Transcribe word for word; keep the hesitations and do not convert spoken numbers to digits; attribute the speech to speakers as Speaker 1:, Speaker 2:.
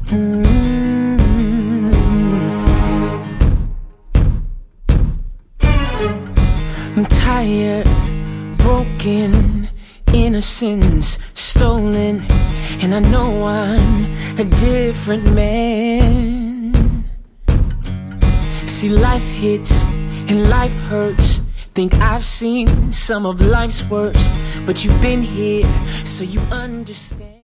Speaker 1: Mm-hmm. I'm tired, broken, innocence stolen, and I know I'm a different man. See, life hits and life hurts. Think I've seen some of life's worst, but you've been here, so you understand.